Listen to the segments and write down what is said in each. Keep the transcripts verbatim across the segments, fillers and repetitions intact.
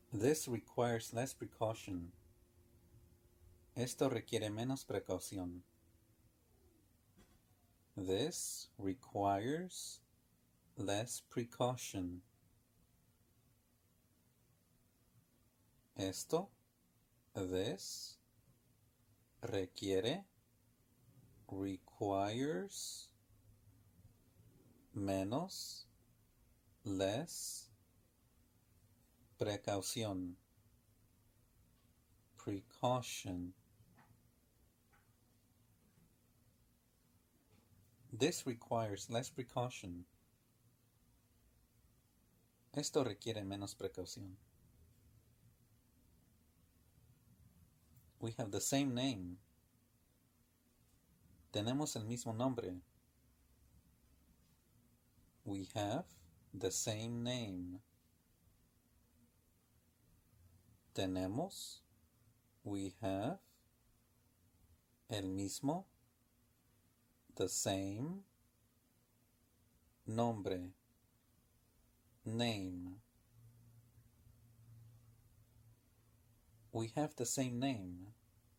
This requires less precaution. Esto requiere menos precaución. This requires less precaution. Esto, this, requiere, requires, menos, less, precaución, precaution. This requires less precaution. Esto requiere menos precaución. We have the same name. Tenemos el mismo nombre. We have the same name. Tenemos, we have, el mismo, the same, nombre, name. We have the same name.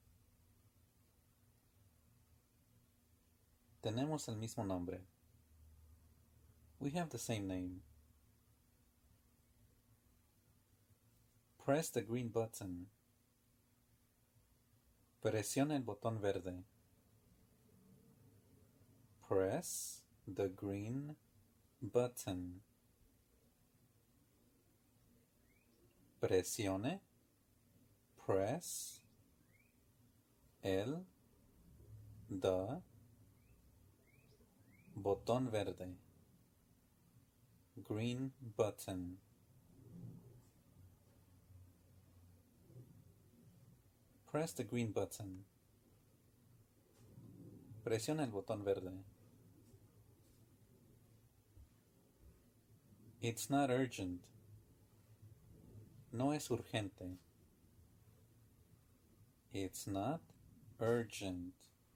Tenemos el mismo nombre. We have the same name. Press the green button. Presiona el botón verde. Press the green button. Presione. Press el the botón verde. Green button. Press the green button. Presiona el botón verde. It's not urgent. No es urgente. It's not urgent.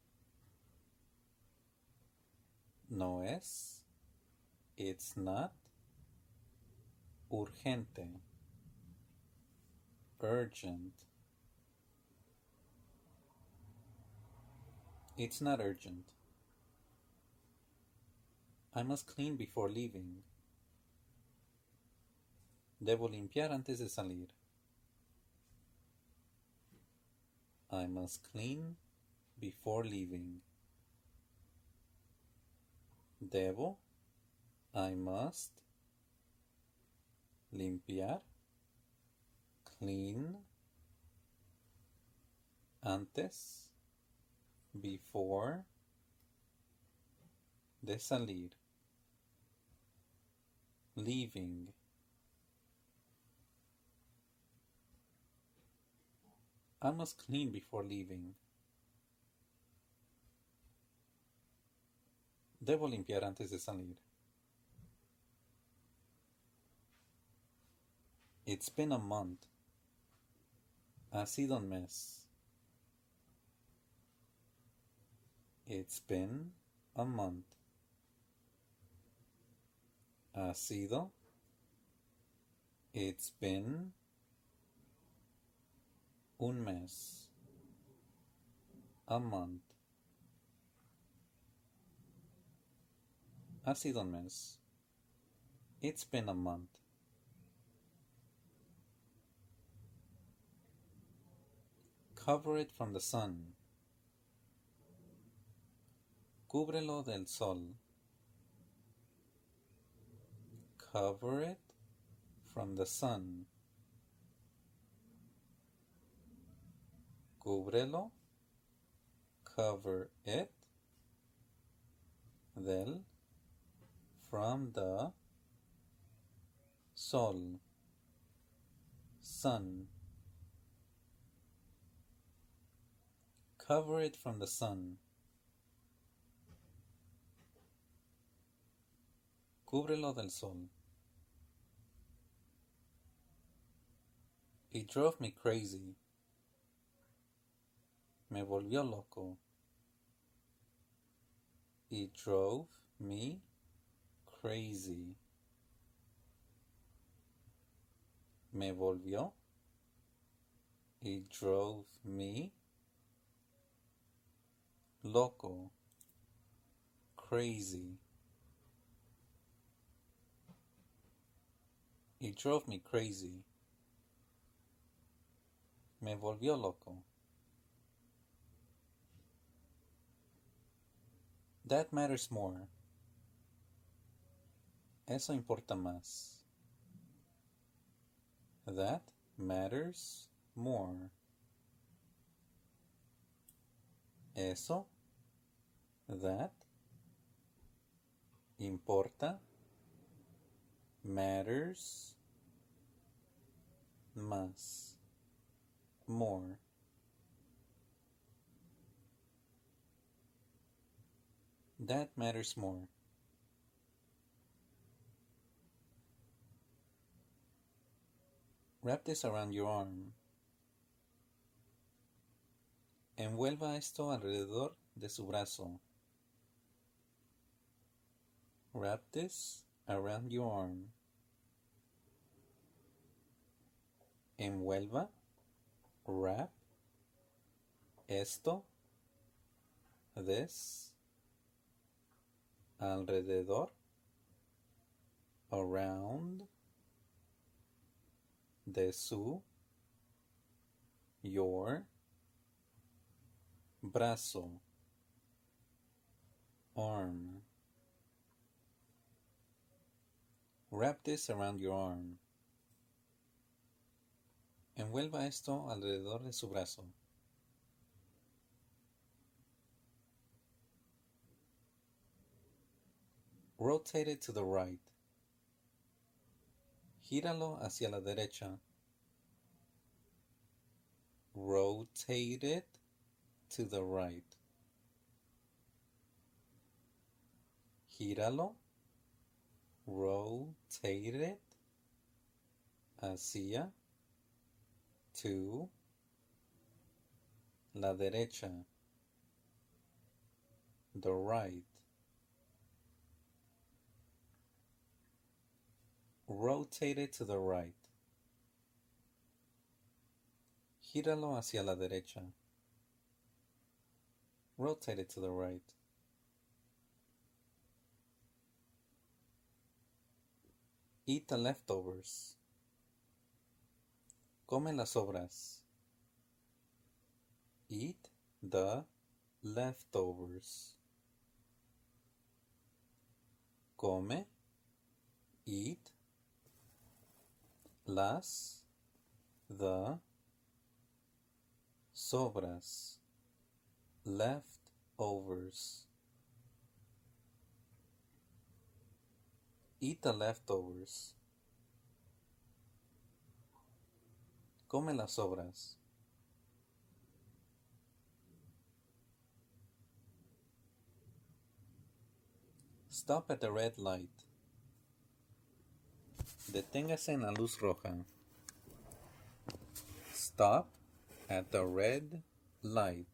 No es. It's not urgente. Urgent. It's not urgent. I must clean before leaving. Debo limpiar antes de salir. I must clean before leaving. Debo, I must, limpiar, clean, antes, before, de salir, leaving. I must clean before leaving. Debo limpiar antes de salir. It's been a month. Ha sido un mes. It's been a month. Ha sido. It's been un mes. A month. Ha sido un mes. It's been a month. Cover it from the sun. Cúbrelo del sol. Cover it from the sun. Cúbrelo. Cover it. Del. From the sol. Sun. Cover it from the sun. Cúbrelo del sol. It drove me crazy. Me volvió loco. It drove me crazy. Me volvió It drove me loco, crazy. It drove me crazy. Me volvió loco. That matters more. Eso importa más. That matters more. Eso, that, importa, matters, más, more. That matters more. Wrap this around your arm. Envuelva esto alrededor de su brazo. Wrap this around your arm. Envuelva, wrap, esto, this, alrededor, around, de su, your, brazo, arm. Wrap this around your arm. Envuelva esto alrededor de su brazo. Rotate it to the right. Gíralo hacia la derecha. Rotate it to the right. Gíralo. Rotate it hacia to la derecha. The right. Rotate it to the right. Gíralo hacia la derecha. Rotate it to the right. Eat the leftovers. Come las sobras. Eat the leftovers. Come, eat, las, the, sobras, leftovers. Eat the leftovers. Come las sobras. Stop at the red light. Deténgase en la luz roja. Stop at the red light.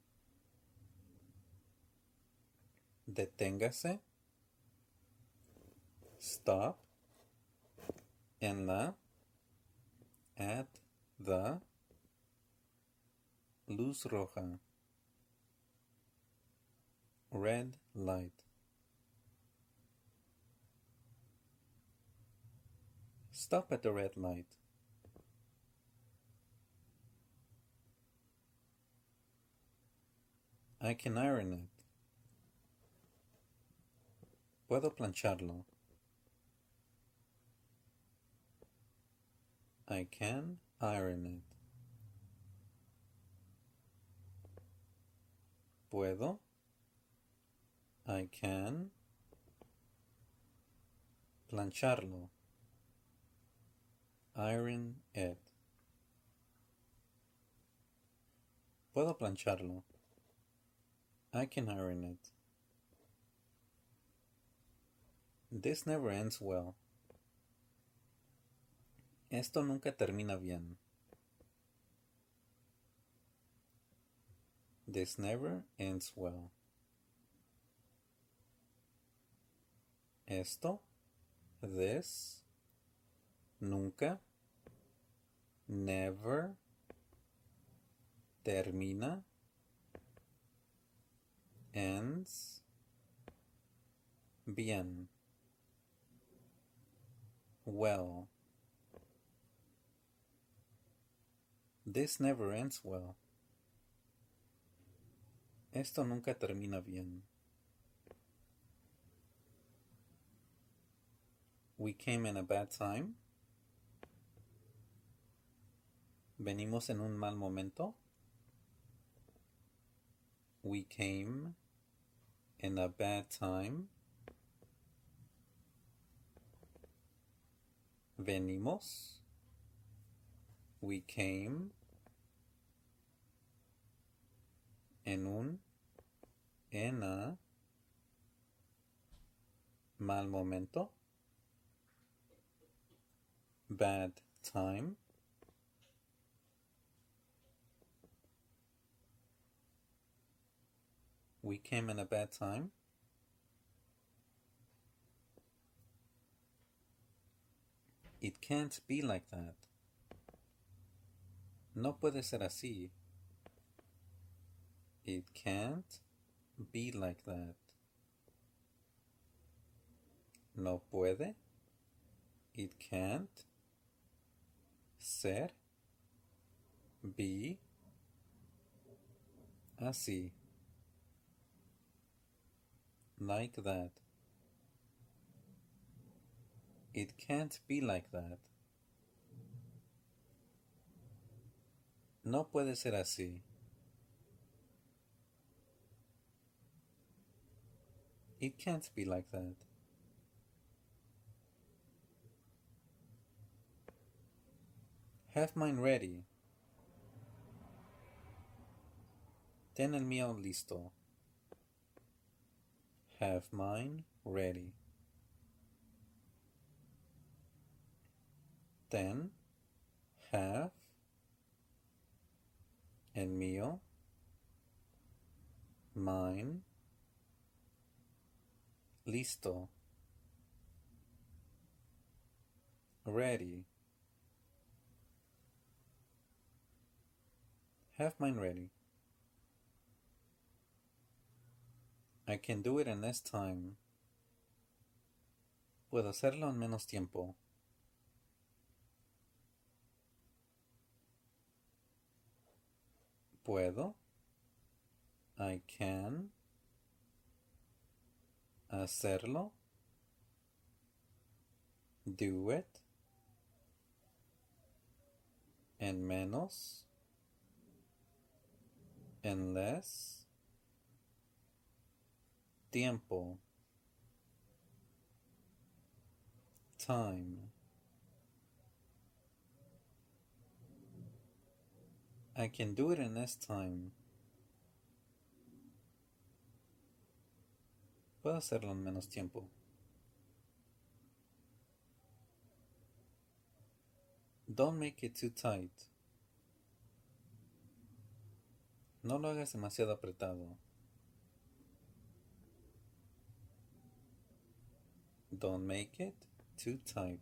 Deténgase. Stop en la, at the, luz roja. Red light. Stop at the red light. I can iron it. Puedo plancharlo. I can iron it. Puedo. I can plancharlo. Iron it. Puedo plancharlo. I can iron it. This never ends well. Esto nunca termina bien. This never ends well. Esto, this, nunca, never, termina, ends, bien, well. This never ends well. Esto nunca termina bien. We came in a bad time. Venimos en un mal momento. We came in a bad time. Venimos. We came en un, en a mal momento. Bad time. We came in a bad time. It can't be like that. No puede ser así. It can't be like that. No puede. It can't ser, be, así. Like that. It can't be like that. No puede ser así. It can't be like that. Have mine ready. Ten el mío listo. Have mine ready. Ten, have, el mío, mine, listo, ready. Have mine ready. I can do it in less time. Puedo hacerlo en menos tiempo. Puedo. I can. Hacerlo. Do it. En menos. En less. Tiempo. Time. I can do it in less time. Puedo hacerlo en menos tiempo. Don't make it too tight. No lo hagas demasiado apretado. Don't make it too tight.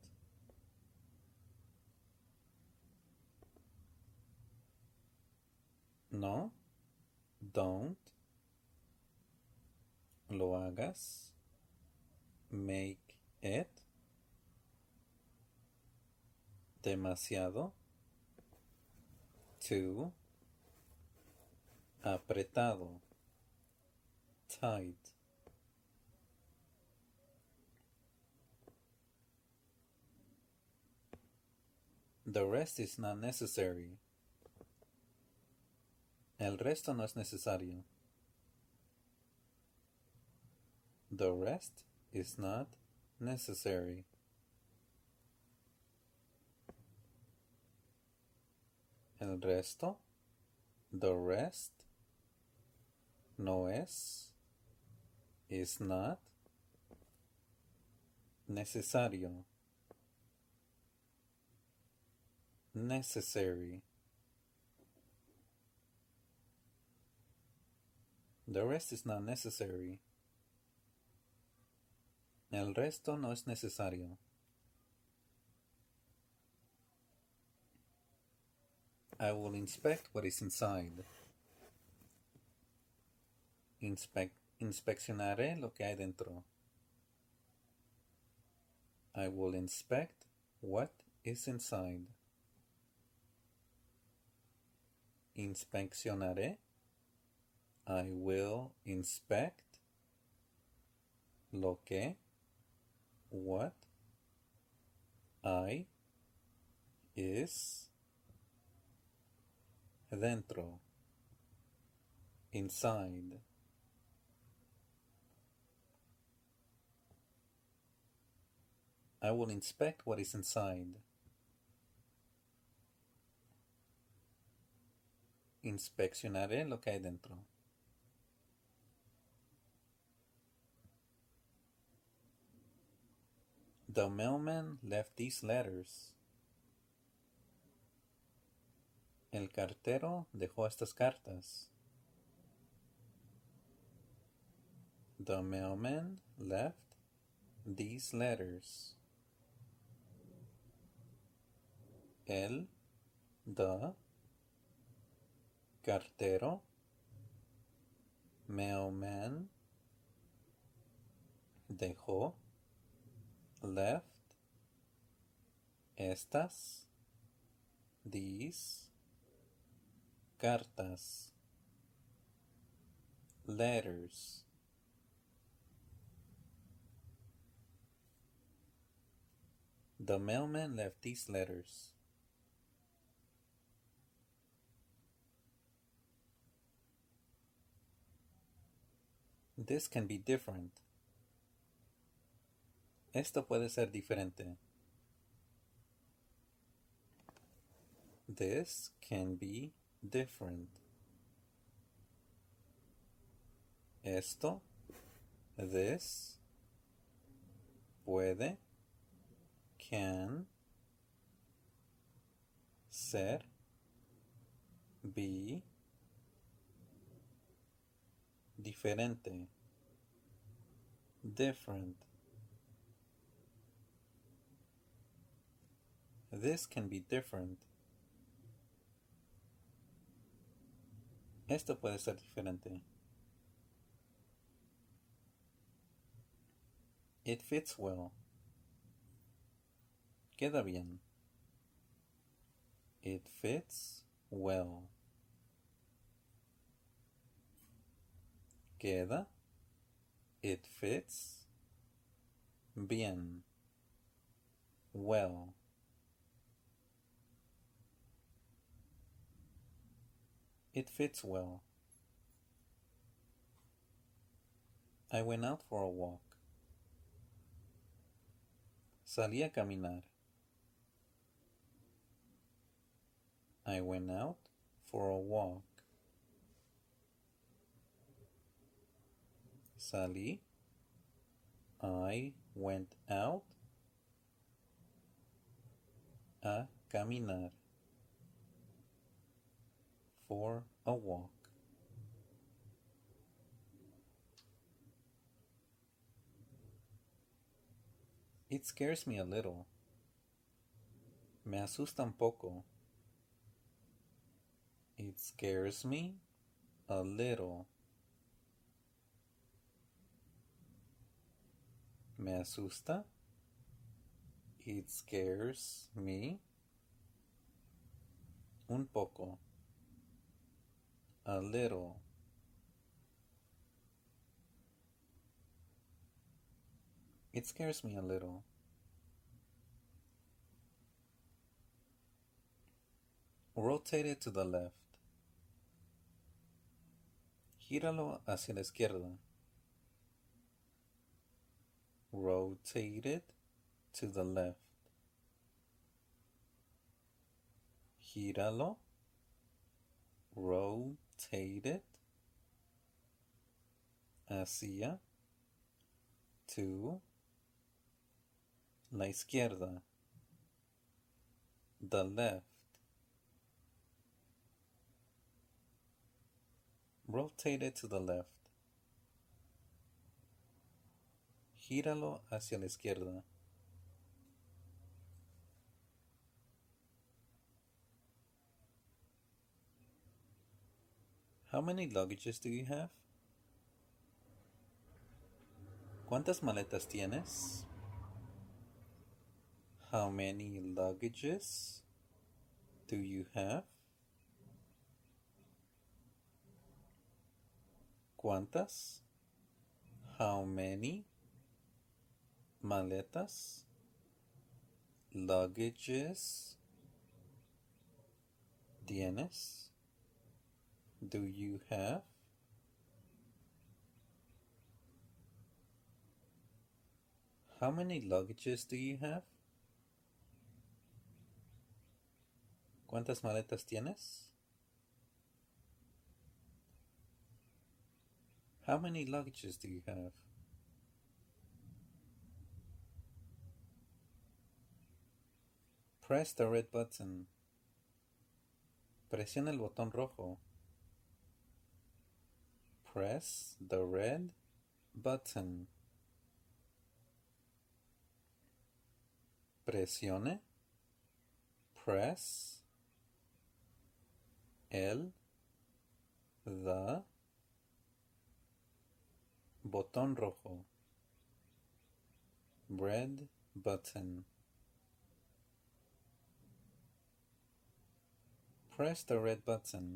No, don't lo hagas. Make it demasiado. Too apretado. Tight. The rest is not necessary. El resto no es necesario. The rest is not necessary. El resto, the rest, no es, is not, necesario. Necessary. The rest is not necessary. El resto no es necesario. I will inspect what is inside. Inspec inspeccionaré lo que hay dentro. I will inspect what is inside. Inspeccionaré. I will inspect lo que, what, hay, is, dentro, inside. I will inspect what is inside. Inspeccionaré lo que hay dentro. The mailman left these letters. El cartero dejó estas cartas. The mailman left these letters. El, the, cartero, mailman, dejó, left, estas, these, cartas, letters. The mailman left these letters. This can be different. Esto puede ser diferente. This can be different. Esto, this, puede, can, ser, be, diferente, different. This can be different. Esto puede ser diferente. It fits well. Queda bien. It fits well. Queda. It fits. Bien. Well. It fits well. I went out for a walk. Salí a caminar. I went out for a walk. Salí. I went out a caminar. For a walk. It scares me a little. Me asusta un poco. It scares me a little. Me asusta. It scares me un poco. A little. It scares me a little. Rotate it to the left. Gíralo hacia la izquierda. Rotate it to the left. Gíralo. Rotate it hacia to la izquierda. The left. Rotate it to the left. Gíralo hacia la izquierda. How many luggages do you have? ¿Cuántas maletas tienes? How many luggages do you have? ¿Cuántas? How many maletas? Luggages tienes? Do you have? How many luggages do you have? ¿Cuántas maletas tienes? How many luggages do you have? Press the red button. Presiona el botón rojo. Press the red button. Presione. Press el the botón rojo. Red button. Press the red button.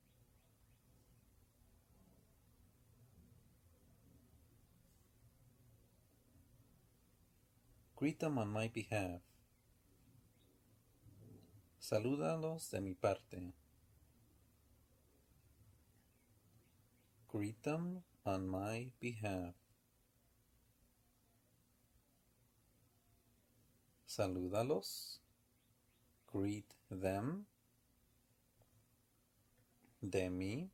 Greet them on my behalf. Salúdalos de mi parte. Greet them on my behalf. Salúdalos. Greet them. De mí.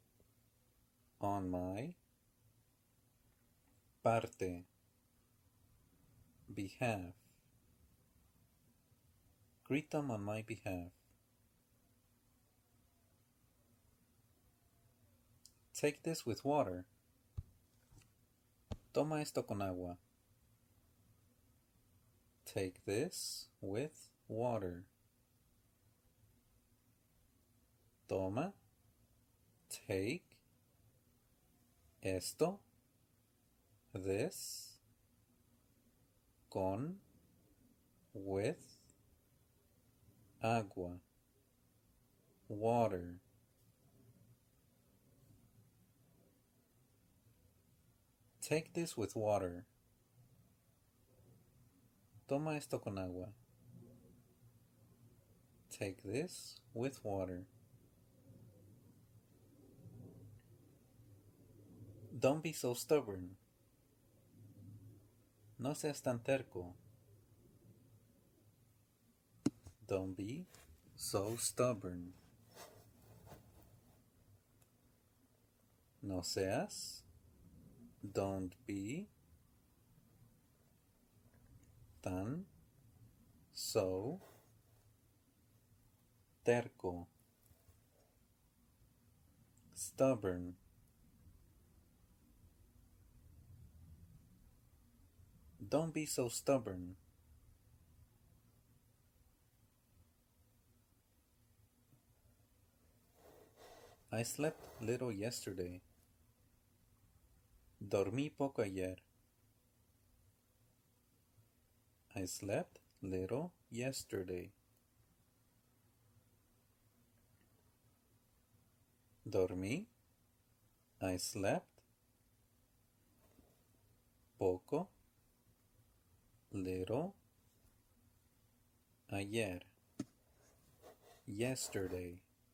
On my. Parte. Behalf. Greet them on my behalf. Take this with water. Toma esto con agua. Take this with water. Toma. Take. Esto. This. Con. With. Agua. Water. Take this with water. Toma esto con agua. Take this with water. Don't be so stubborn. No seas tan terco. Don't be so stubborn. No seas. Don't be. Tan. So. Terco. Stubborn. Don't be so stubborn. I slept little yesterday. Dormí poco ayer. I slept little yesterday. Dormí. I slept. Poco. Little. Ayer. Yesterday.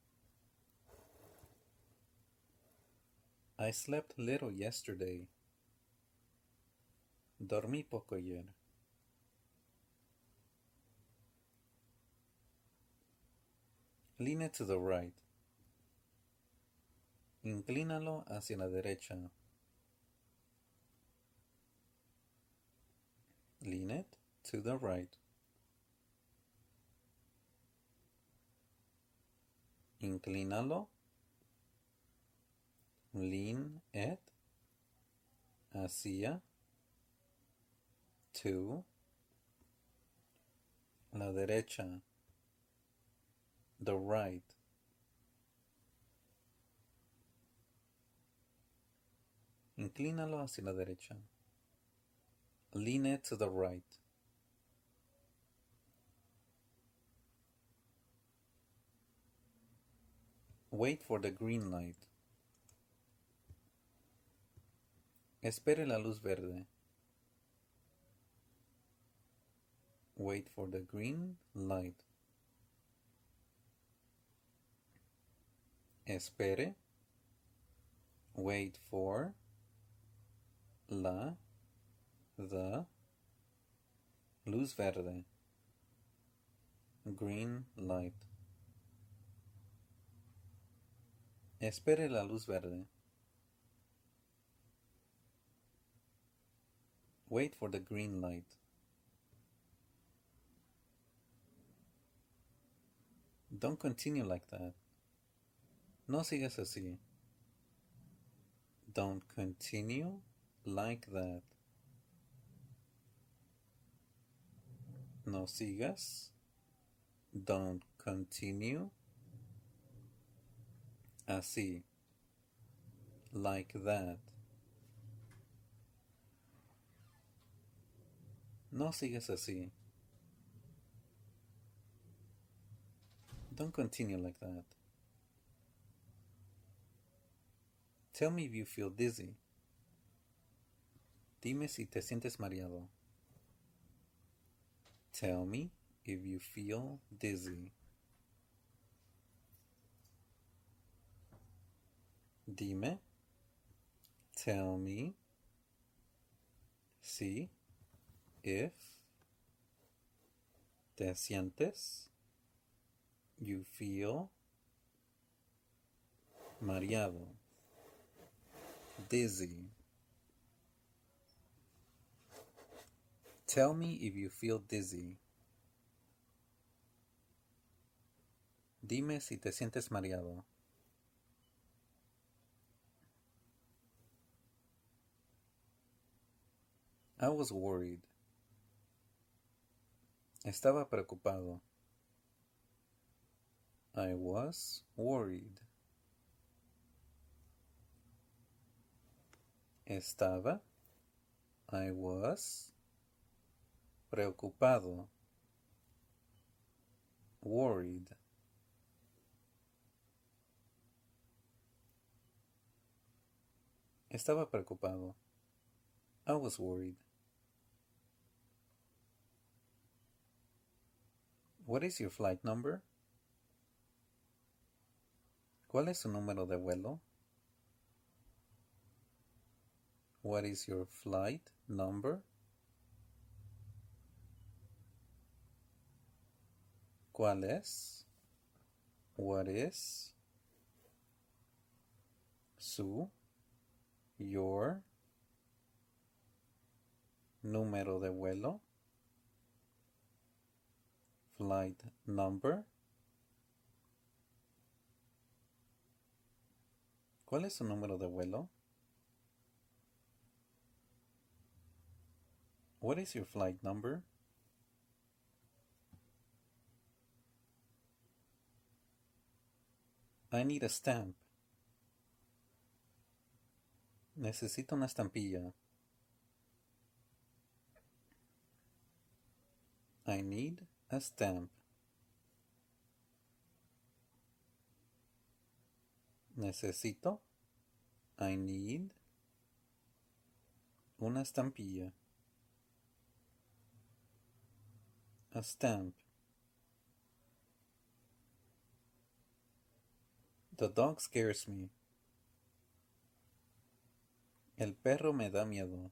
I slept little yesterday. Dormí poco ayer. Lean it to the right. Inclínalo hacia la derecha. Lean it to the right. Inclínalo. Lean it hacia to la derecha. The right. Inclínalo hacia la derecha. Lean it to the right. Wait for the green light. Espere la luz verde. Wait for the green light. Espere. Wait for la the luz verde. Green light. Espere la luz verde. Wait for the green light. Don't continue like that. No sigas así. Don't continue like that. No sigas. Don't continue así. Like that. No sigas así. Don't continue like that. Tell me if you feel dizzy. Dime si te sientes mareado. Tell me if you feel dizzy. Dime. Tell me. Si. If. Te sientes. You feel. Mareado. Dizzy. Tell me if you feel dizzy. Dime si te sientes mareado. I was worried. Estaba preocupado. I was worried. Estaba. I was. Preocupado. Worried. Estaba preocupado. I was worried. What is your flight number? ¿Cuál es su número de vuelo? What is your flight number? ¿Cuál es? What is? Su. Your. Número de vuelo. Flight number. ¿Cuál es su número de vuelo? What is your flight number? I need a stamp. Necesito una estampilla. I need a stamp. Necesito. I need. Una estampilla. A stamp. The dog scares me. El perro me da miedo.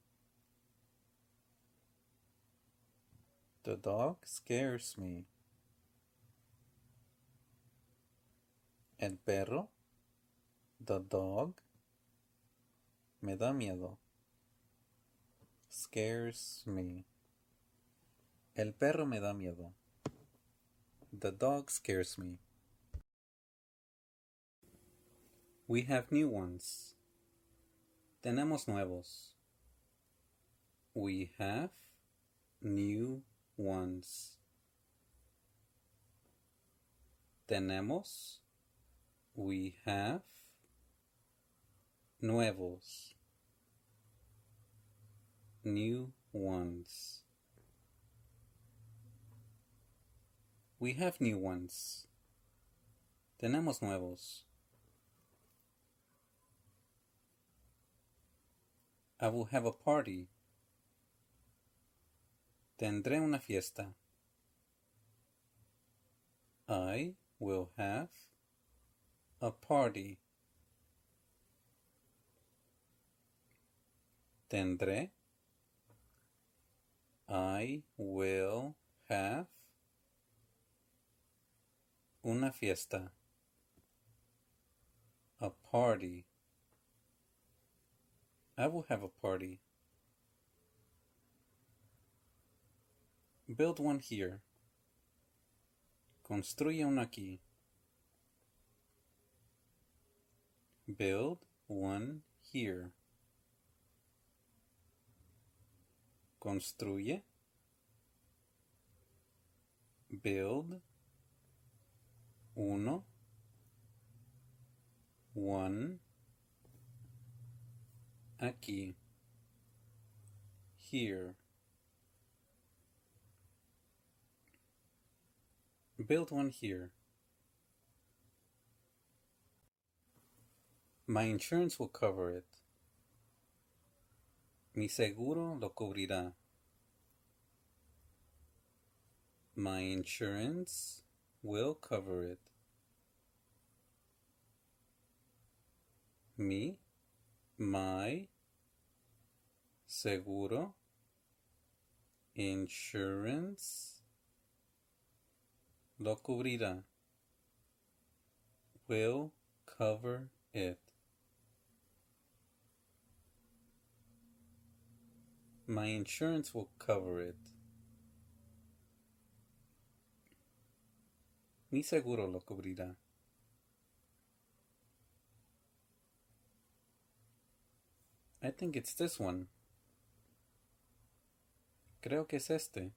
The dog scares me. El perro. The dog. Me da miedo. Scares me. El perro me da miedo. The dog scares me. We have new ones. Tenemos nuevos. We have new ones. Tenemos. We have. Nuevos. new ones. We have new ones. Tenemos nuevos. I will have a party. Tendré una fiesta. I will have a party. Tendré. I will have una fiesta. A party. I will have a party. Build one here. Construye uno aquí. Build one here. Construye. Build. Uno. One. Aquí. Here. Build one here. My insurance will cover it. Mi seguro lo cubrirá. My insurance will cover it. Mi, my, seguro, insurance, lo cubrirá. Will cover it. My insurance will cover it. Mi seguro lo cubrirá. I think it's this one. Creo que es este.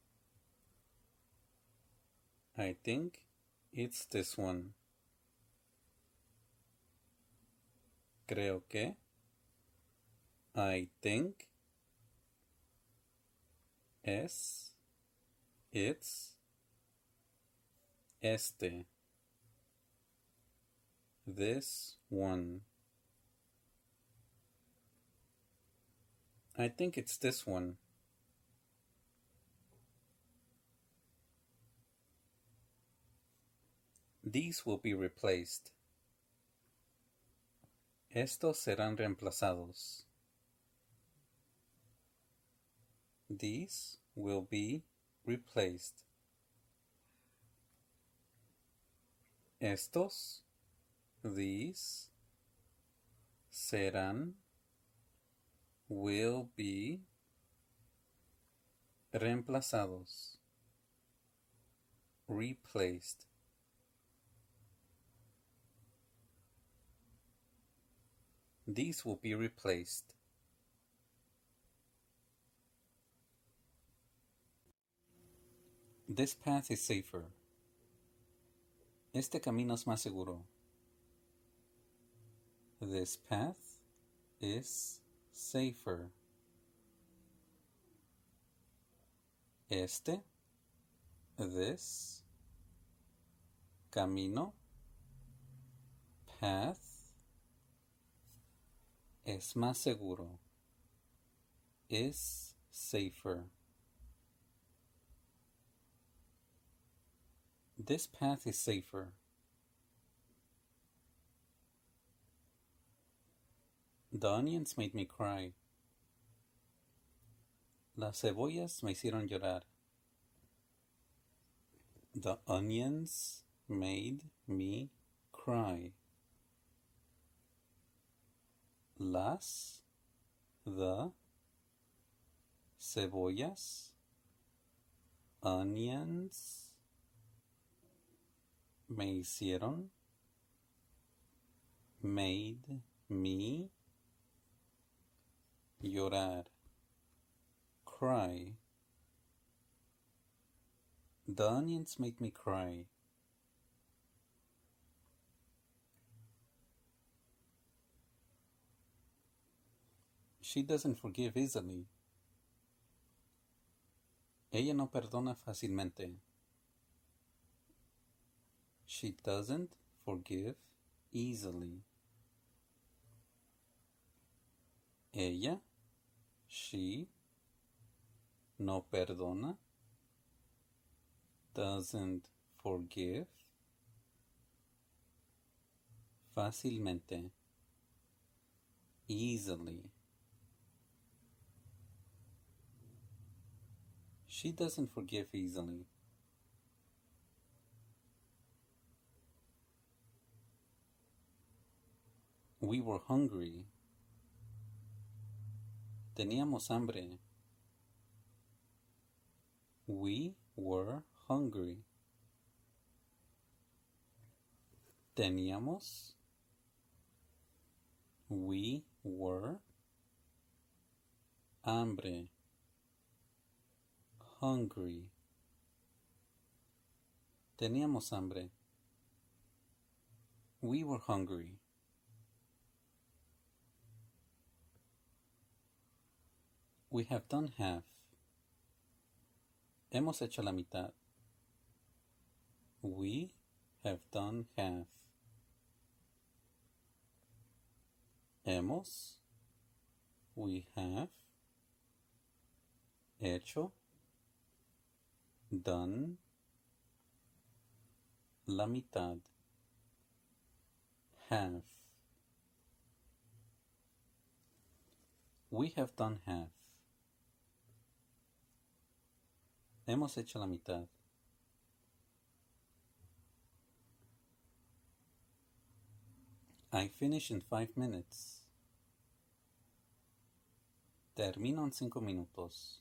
I think it's this one. Creo que. I think. Es. It's. Este. This one. I think it's this one. These will be replaced. Estos serán reemplazados. These will be replaced. Estos, these, serán, will be, reemplazados, replaced. These will be replaced. This path is safer. Este camino es más seguro. This path is safer. Este, this, camino, path, es más seguro. Is safer. This path is safer. The onions made me cry. Las cebollas me hicieron llorar. The onions made me cry. Las, the, cebollas, onions, me hicieron, made me, llorar, cry. The onions made me cry. She doesn't forgive easily. Ella no perdona fácilmente. She doesn't forgive easily. Ella, she, no perdona, doesn't forgive, fácilmente, easily. She doesn't forgive easily. We were hungry. Teníamos hambre. We were hungry. Teníamos. We were. Hambre. Hungry. Teníamos hambre. We were hungry. We have done half. Hemos hecho la mitad. We have done half. Hemos. We have. Hecho. Done. La mitad. Half. We have done half. Hemos hecho la mitad. I finish in five minutes. Termino en cinco minutos.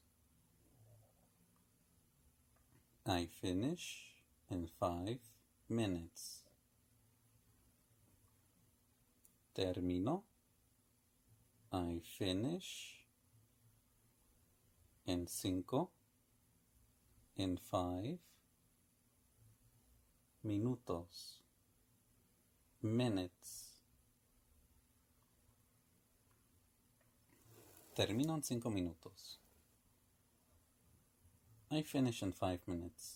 I finish in five minutes. Termino. I finish in cinco. In five minutos, minutes. Termino en cinco minutos. I finish in five minutes.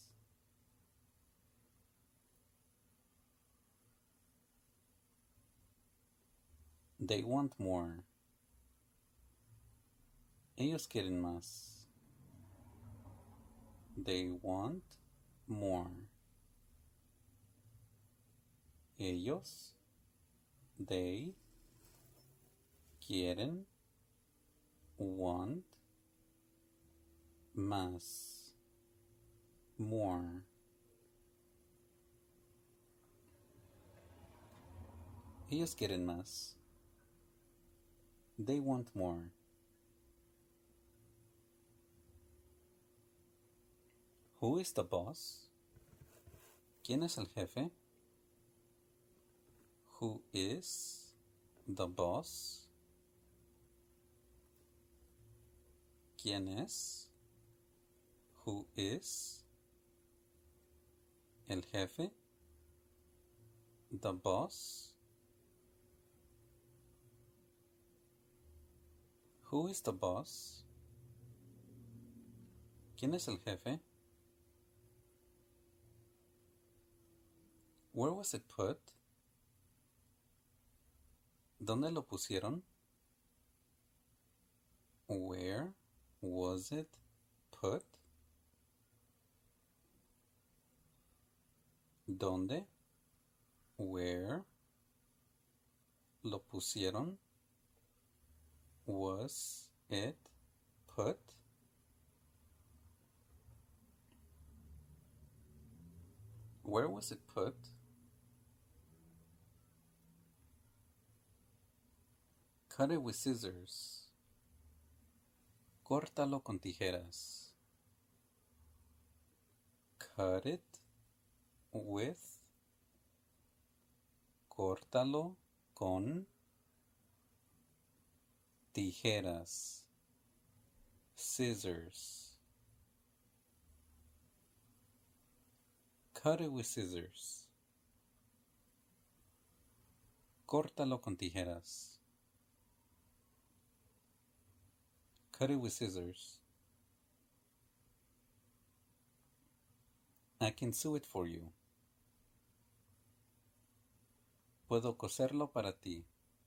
They want more. Ellos quieren más. They want more. Ellos, they, quieren, want, más, more. Ellos quieren más. They want more. Who is the boss? ¿Quién es el jefe? Who is the boss? ¿Quién es? Who is el jefe? The boss. Who is the boss? ¿Quién es el jefe? Where was it put? ¿Dónde lo pusieron? Where was it put? ¿Dónde? Where lo pusieron? Was it put? Where was it put? Cut it with scissors. Córtalo con tijeras. Cut it with. Córtalo con tijeras. Scissors. Cut it with scissors. Córtalo con tijeras. Cut it with scissors. I can sew it for you. Puedo coserlo para ti.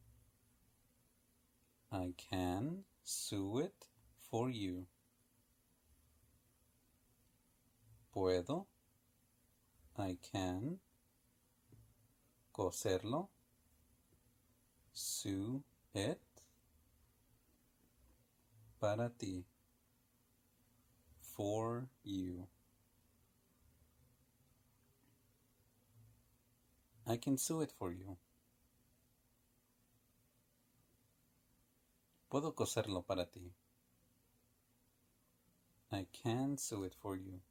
I can sew it for you. Puedo. I can. Coserlo. Sew it. Para ti. For you. I can sew it for you. Puedo coserlo para ti. I can sew it for you.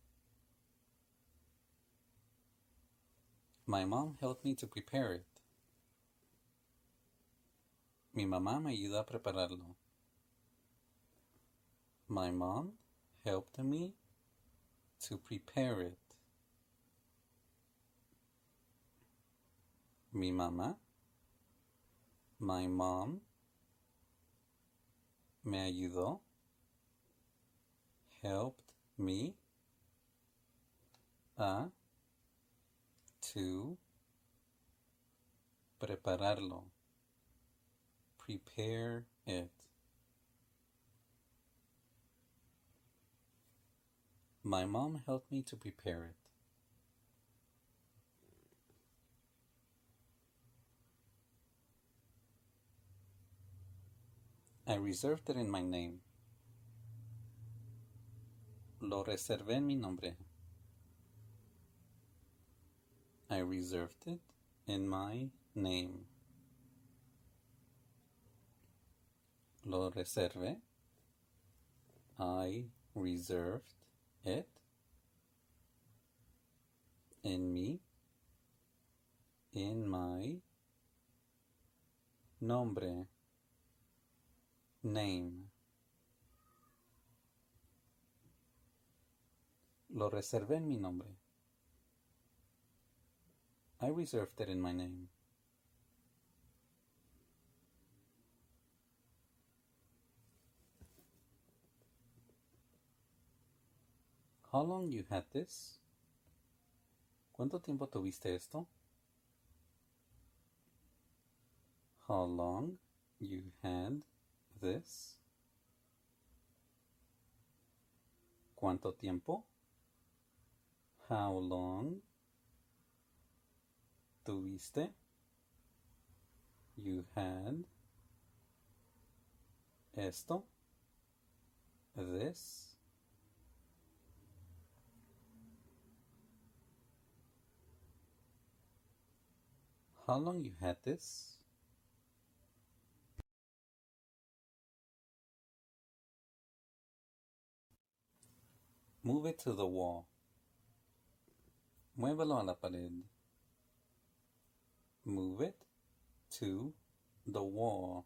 My mom helped me to prepare it. Mi mamá me ayudó a prepararlo. My mom helped me to prepare it. Mi mamá. My mom me ayudó. Helped me a to prepararlo. Prepare it. My mom helped me to prepare it. I reserved it in my name. Lo reservé en mi nombre. I reserved it in my name. Lo reservé. I reserved it in me, in my nombre, name. Lo reservé en mi nombre. I reserved it in my name. How long you had this? ¿Cuánto tiempo tuviste esto? How long you had this? ¿Cuánto tiempo? How long tuviste? You had esto? This? How long you had this? Move it to the wall. Muévelo a la pared. Move it to the wall.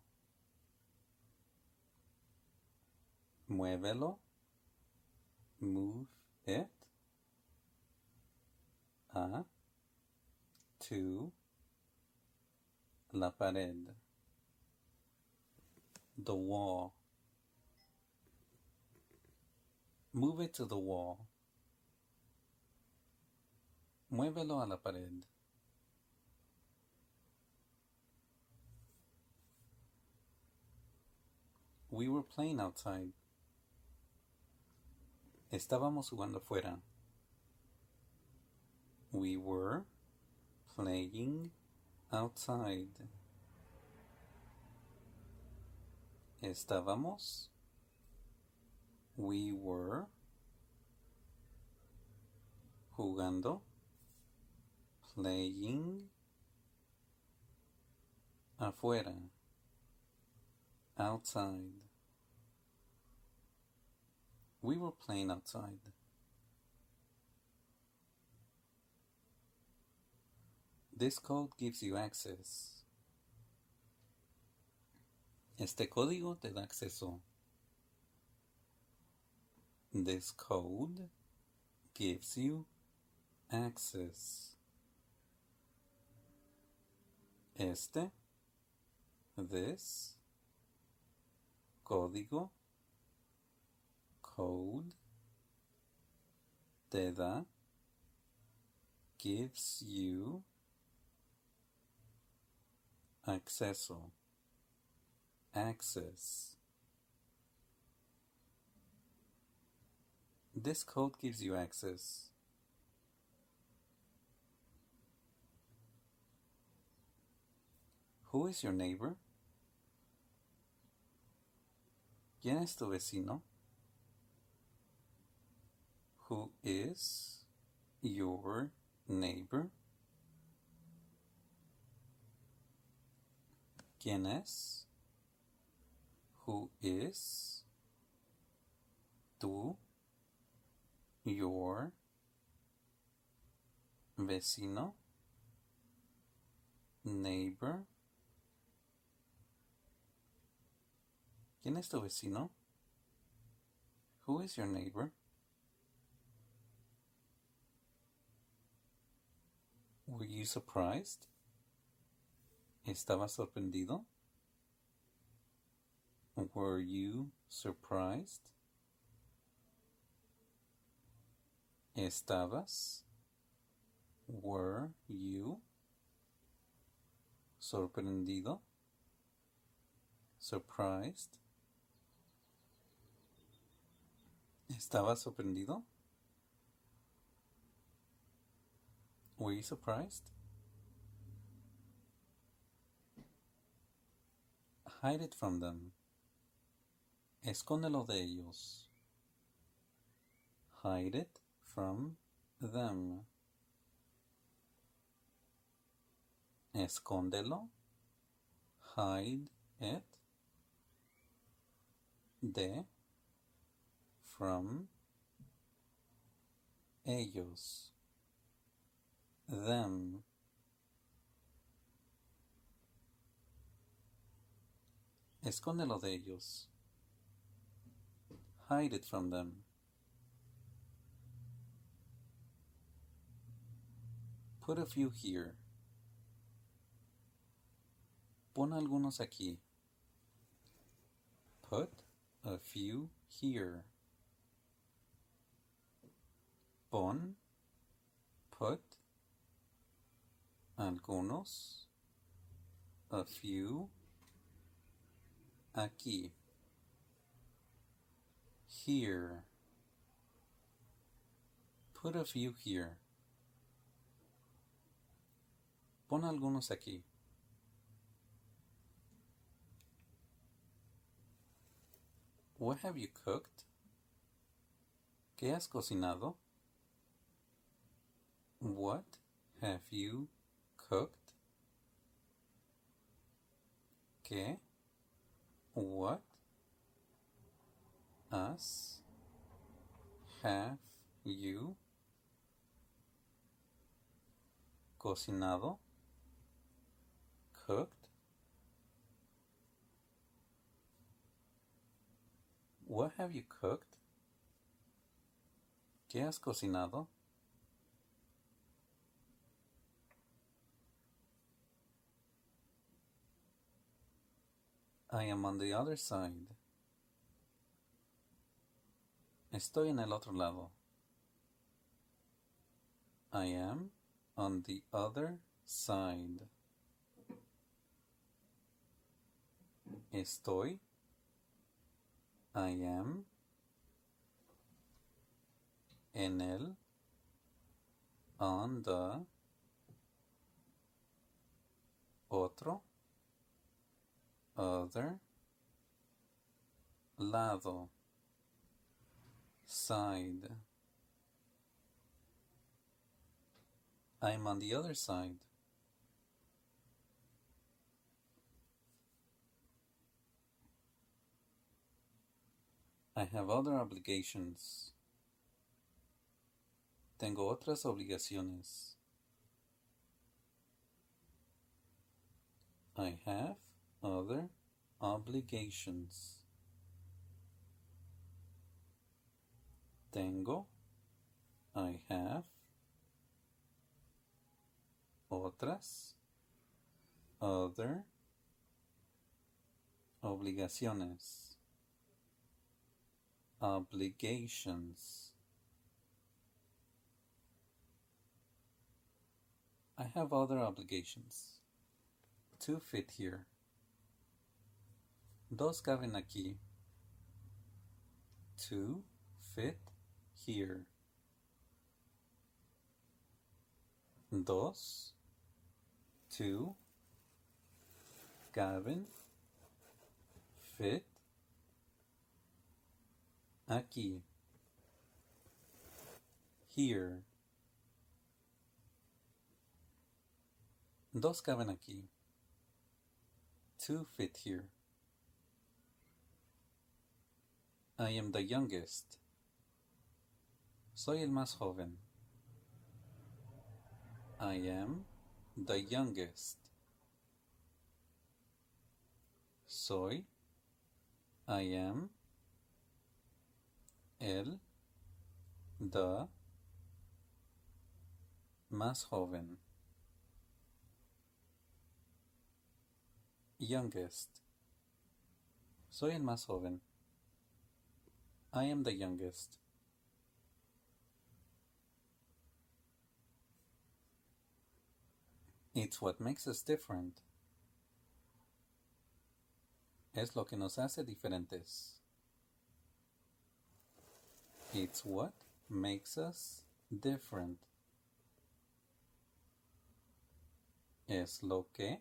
Muévelo. Move it. A. To. La pared. The wall. Move it to the wall. Muévelo a la pared. We were playing outside. Estábamos jugando fuera. We were playing outside. Estábamos. We were jugando. Playing afuera. Outside. We were playing outside. This code gives you access. Este código te da acceso. This code gives you access. Este, this, código, code, te da gives you acceso, access. This code gives you access. Who is your neighbor? ¿Quién es tu vecino? Who is your neighbor? ¿Quién es? Who is tu, your vecino, neighbor? ¿Quién es tu vecino? Who is your neighbor? Were you surprised? ¿Estabas sorprendido? Were you surprised? ¿Estabas? Were you sorprendido? Surprised? ¿Estabas sorprendido? Were you surprised? Hide it from them. Escóndelo de ellos. Hide it from them. Escóndelo. Hide it. De. From. Ellos. Them. Escóndelo de ellos. Hide it from them. Put a few here. Pon algunos aquí. Put a few here. Pon, put, algunos, a few, aquí. Here. Put a few here. Pon algunos aquí. What have you cooked? ¿Qué has cocinado? What have you cooked? ¿Qué? What? Has? Have you cocinado? Cooked? What have you cooked? ¿Qué has cocinado? I am on the other side. Estoy en el otro lado. I am on the other side. Estoy. I am. En el. On the. Otro. Other. Lado. Side. I'm on the other side. I have other obligations. Tengo otras obligaciones. I have other obligations. Tengo. I have. Otras. Other. Obligaciones. Obligations. I have other obligations. Two fit here. Dos caben aquí. Two fit here. Dos, two, caben, fit, aquí, here. Dos caben aquí. Two fit here. I am the youngest. Soy el más joven. I am the youngest. Soy, I am, el, the, más joven. Youngest. Soy el más joven. I am the youngest. It's what makes us different. Es lo que nos hace diferentes. It's what makes us different. Es lo que.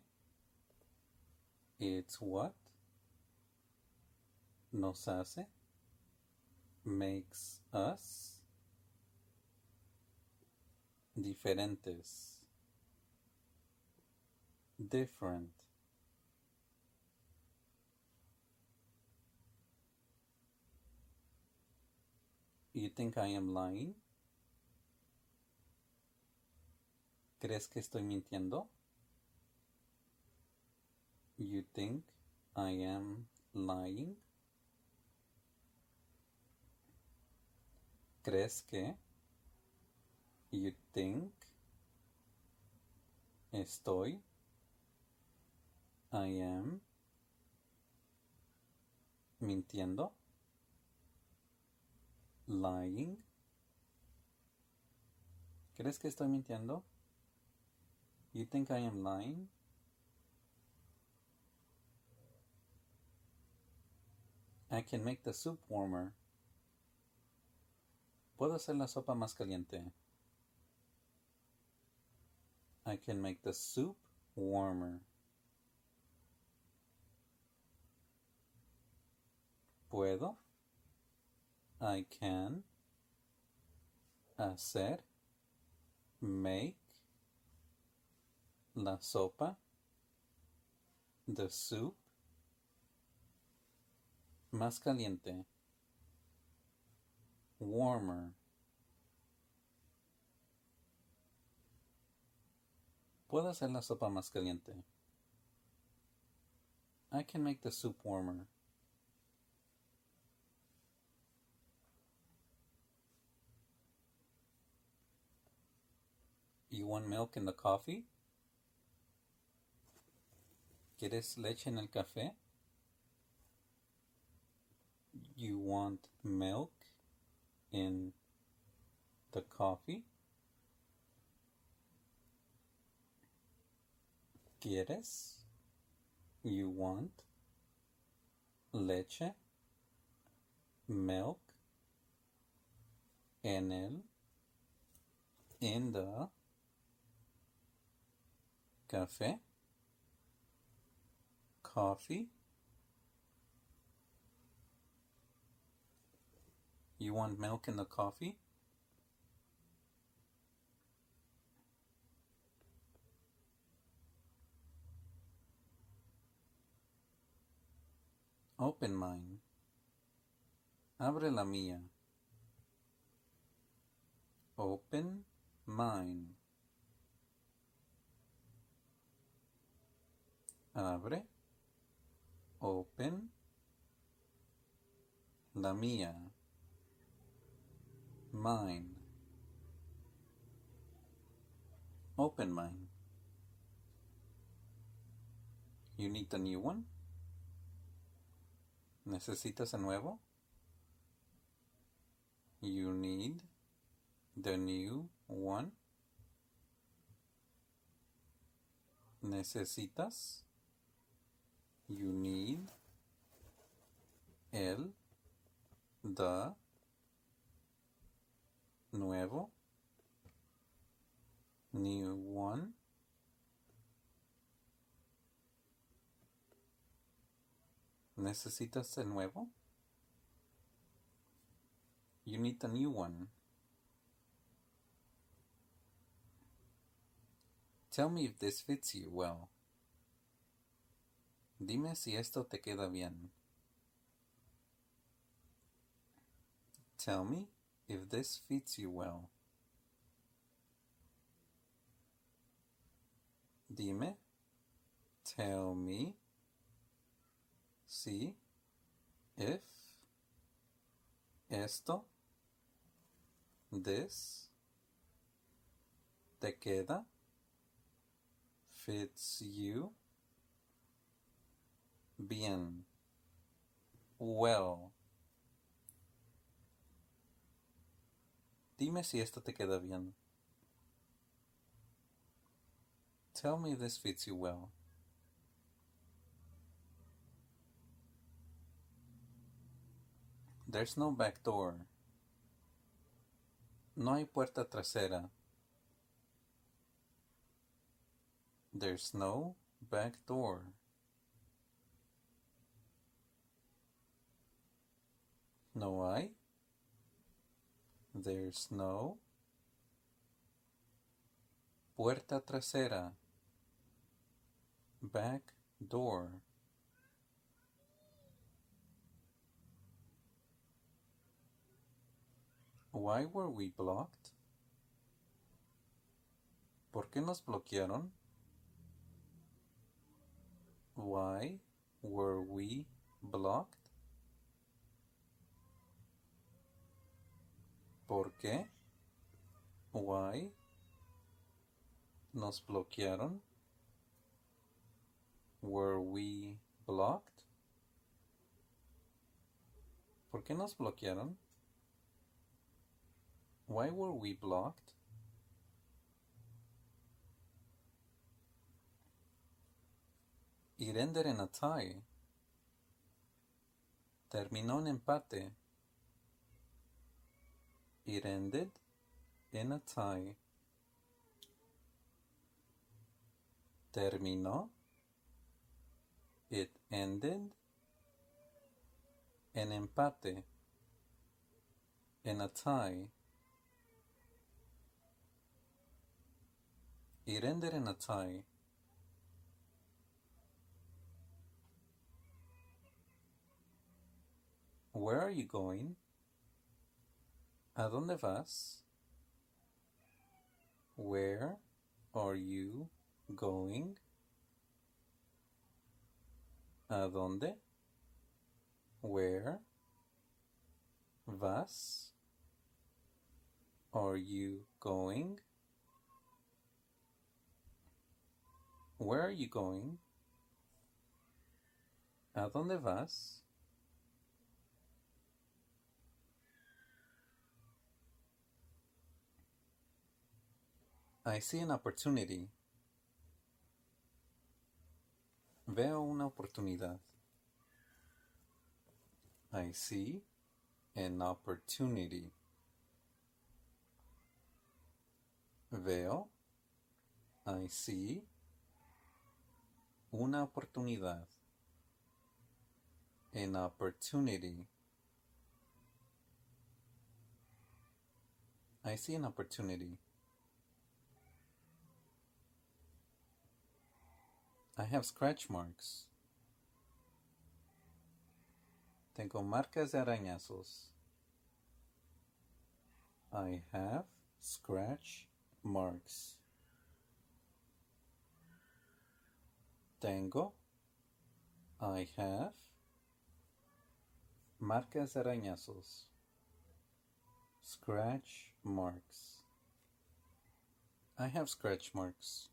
It's what nos hace. Makes us diferentes. Different. You think I am lying? ¿Crees que estoy mintiendo? You think I am lying? ¿Crees que? You think estoy? I am mintiendo? Lying. ¿Crees que estoy mintiendo? You think I am lying? I can make the soup warmer. Puedo hacer la sopa más caliente. I can make the soup warmer. Puedo. I can. Hacer. Make. La sopa. The soup. Más caliente. Warmer. Puedo hacer la sopa más caliente. I can make the soup warmer. You want milk in the coffee? ¿Quieres leche en el café? You want milk in the coffee? ¿Quieres? You want leche, milk, en el, in the café, coffee. You want milk in the coffee? Open mine. Abre la mía. Open mine. Abre. Open. La mía. Mine. Open mine. You need the new one? ¿Necesitas el nuevo? You need the new one. Necesitas. You need. El. The. Nuevo. New one. ¿Necesitas el nuevo? You need a new one. Tell me if this fits you well. Dime si esto te queda bien. Tell me if this fits you well. Dime. Tell me. Si. If. Esto. This. Te queda. Fits you. Bien. Well. Dime si esto te queda bien. Tell me if this fits you well. There's no back door. No hay puerta trasera. There's no back door. No hay. There's no puerta trasera. Back door. Why were we blocked? ¿Por qué nos bloquearon? Why were we blocked? ¿Por qué? Why nos bloquearon? Were we blocked? ¿Por qué nos bloquearon? Why were we blocked? It ended in a tie. Terminó en empate. It ended in a tie. Terminó. It ended. En empate. In a tie. It ended in a tie. Where are you going? ¿A dónde vas? Where are you going? ¿A dónde? Where vas? Are you going? Where are you going? ¿A dónde vas? I see an opportunity. Veo una oportunidad. I see an opportunity. Veo. I see. Una oportunidad. An opportunity. I see an opportunity. I have scratch marks. Tengo marcas de arañazos. I have scratch marks. Tengo. I have. Marcas de arañazos. Scratch marks. I have scratch marks.